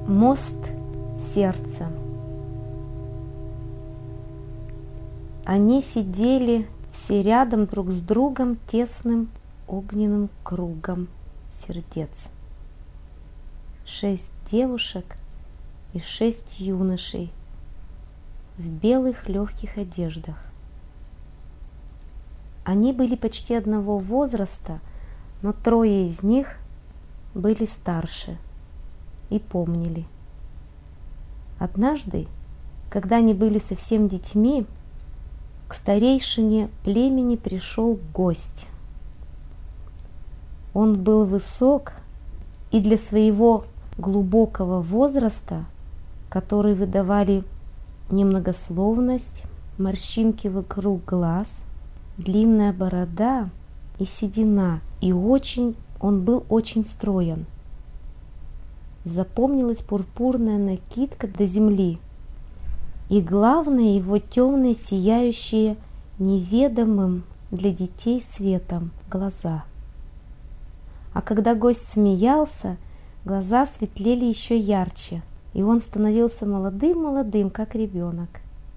Мост сердца. Они сидели все рядом друг с другом тесным огненным кругом сердец. 6 девушек и 6 юношей в белых легких одеждах. Они были почти одного возраста, но 3 из них были старше и помнили. Однажды, когда они были совсем детьми, к старейшине племени пришел гость. Он был высок и для своего глубокого возраста, который выдавали немногословность, морщинки вокруг глаз, длинная борода и седина, и он был очень строен. Запомнилась пурпурная накидка до земли, и главное его темные, сияющие неведомым для детей светом глаза. А когда гость смеялся, глаза светлели еще ярче, и он становился молодым, как ребенок.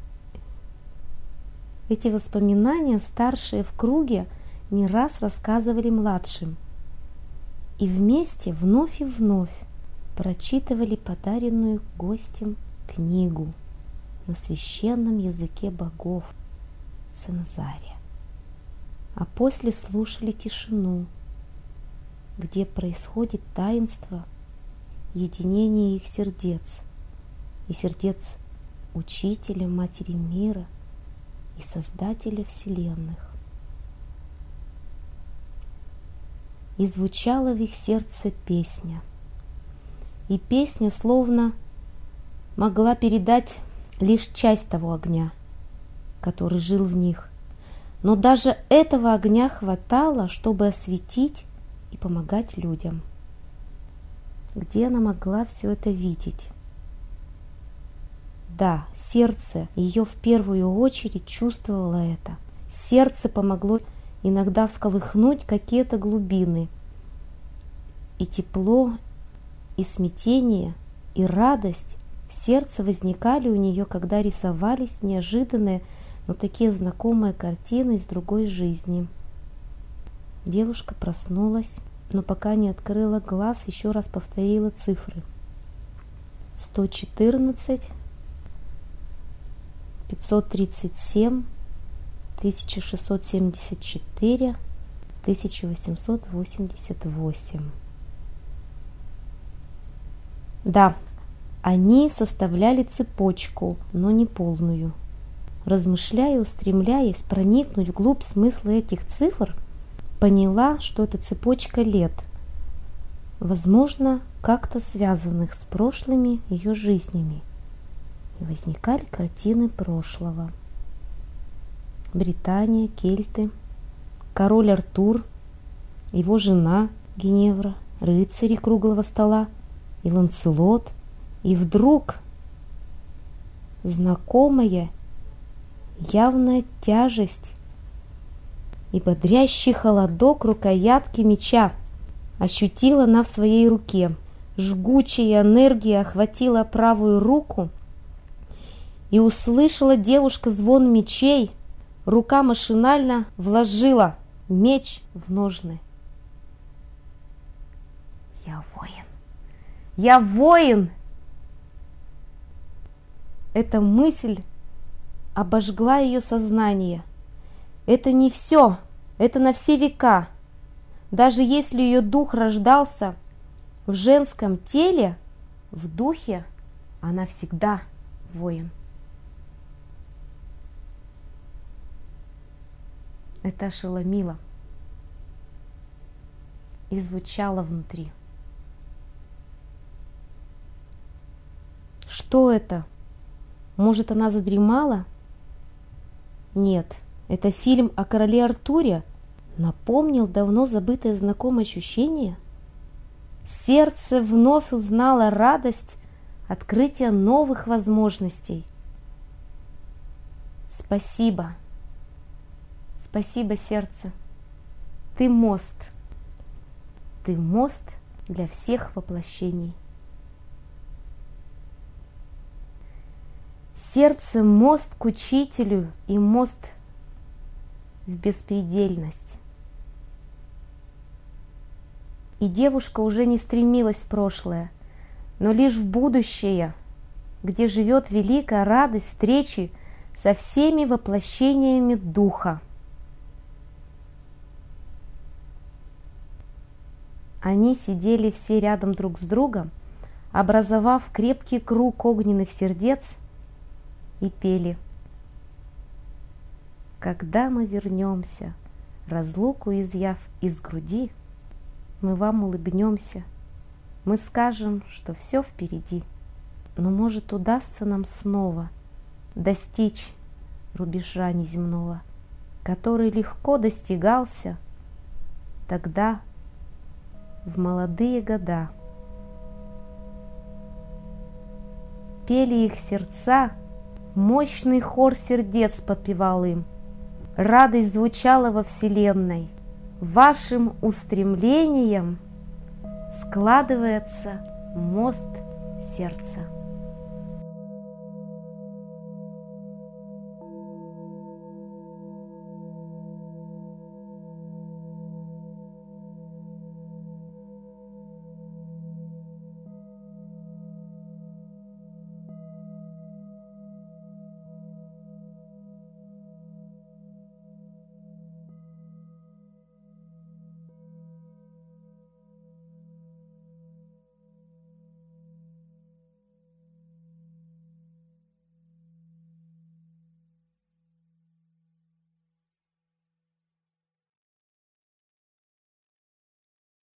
Эти воспоминания старшие в круге не раз рассказывали младшим, и вместе вновь и вновь прочитывали подаренную гостем книгу на священном языке богов Сензаре, а после слушали тишину, где происходит таинство единения их сердец и сердец Учителя, Матери мира и Создателя вселенных. И звучала в их сердце песня, и песня словно могла передать лишь часть того огня, который жил в них. Но даже этого огня хватало, чтобы осветить и помогать людям. Где она могла все это видеть? Да, сердце ее в первую очередь чувствовало это. Сердце помогло иногда всколыхнуть какие-то глубины. И тепло, и смятение, и радость в сердце возникали у нее, когда рисовались неожиданные, но такие знакомые картины из другой жизни. Девушка проснулась, но пока не открыла глаз, еще раз повторила цифры. 114, 537, 1674, 1888. Да, они составляли цепочку, но не полную. Размышляя, устремляясь проникнуть вглубь смысла этих цифр, поняла, что это цепочка лет, возможно, как-то связанных с прошлыми ее жизнями. И возникали картины прошлого. Британия, кельты, король Артур, его жена Геневра, рыцари круглого стола и Ланселот, и вдруг знакомая явная тяжесть и бодрящий холодок рукоятки меча ощутила она в своей руке. Жгучая энергия охватила правую руку, и услышала девушка звон мечей. Рука машинально вложила меч в ножны. «Я воин! Я воин!» Эта мысль обожгла ее сознание. Это не все, это на все века. Даже если ее дух рождался в женском теле, в духе она всегда воин. Это ошеломило и звучало внутри. Что это? Может, она задремала? Нет, это фильм о короле Артуре напомнил давно забытое знакомое ощущение. Сердце вновь узнало радость открытия новых возможностей. Спасибо. Спасибо, сердце. Ты мост. Ты мост для всех воплощений. Сердце — мост к учителю и мост в беспредельность. И девушка уже не стремилась в прошлое, но лишь в будущее, где живет великая радость встречи со всеми воплощениями Духа. Они сидели все рядом друг с другом, образовав крепкий круг огненных сердец, и пели: «Когда мы вернемся, разлуку изъяв из груди, мы вам улыбнемся, мы скажем, что все впереди. Но, может, удастся нам снова достичь рубежа неземного, который легко достигался тогда, в молодые года». Пели их сердца, мощный хор сердец подпевал им. Радость звучала во вселенной. Вашим устремлением складывается мост сердца.